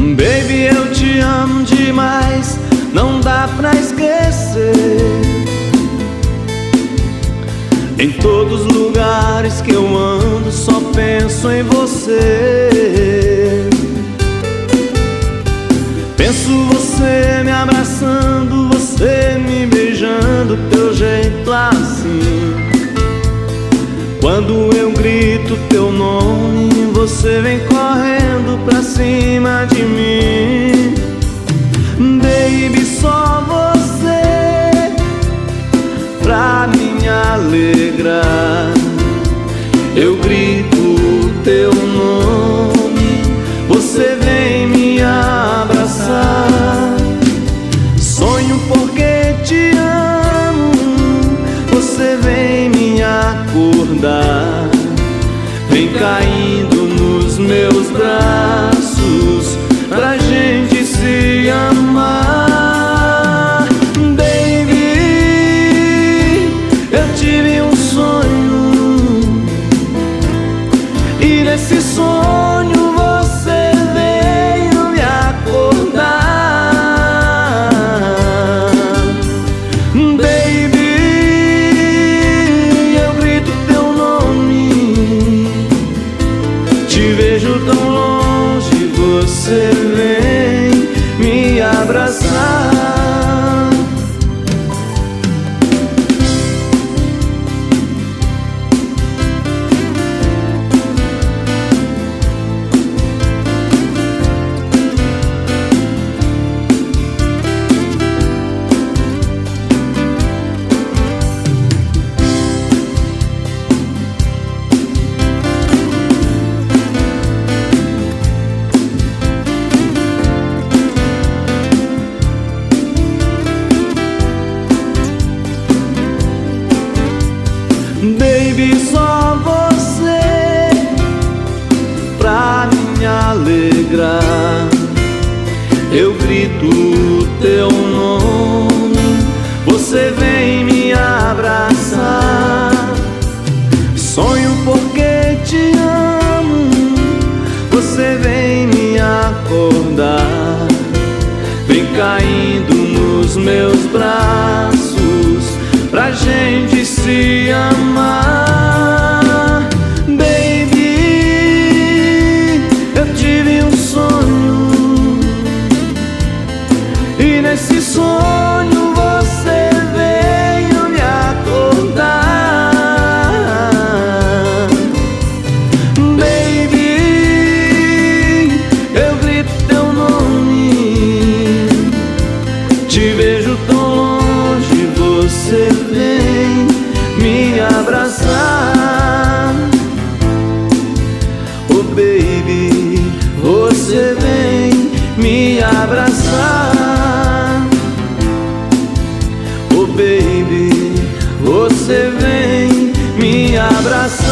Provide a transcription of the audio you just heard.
Baby, eu te amo demais, não dá pra esquecer. Em todos os lugares que eu ando, só penso em você. Penso você me abraçando, você me beijando, teu jeito assim. Quando eu grito teu nome, você vem correndo pra cima de mim. Baby, só você pra me alegrar. Eu grito teu nome, você vem me abraçar. Sonho porque te amo, você vem me acordar. Vem caindo nos meus braços pra gente se amar. Baby, eu tive um sonho e nesse sonho você veio me acordar. Baby, eu grito teu nome, te vejo tão longe, você vem me abraçar. Baby, só você pra me alegrar. Eu grito teu nome, você vem me abraçar. Sonho porque te amo, você vem me acordar. Vem caindo nos meus braços pra gente se amar. Baby, eu tive um sonho e nesse sonho você veio me acordar. Baby, eu grito teu nome, te vejo tão longe, você vem me abraçar. Oh baby, você vem me abraçar. Oh baby, você vem me abraçar.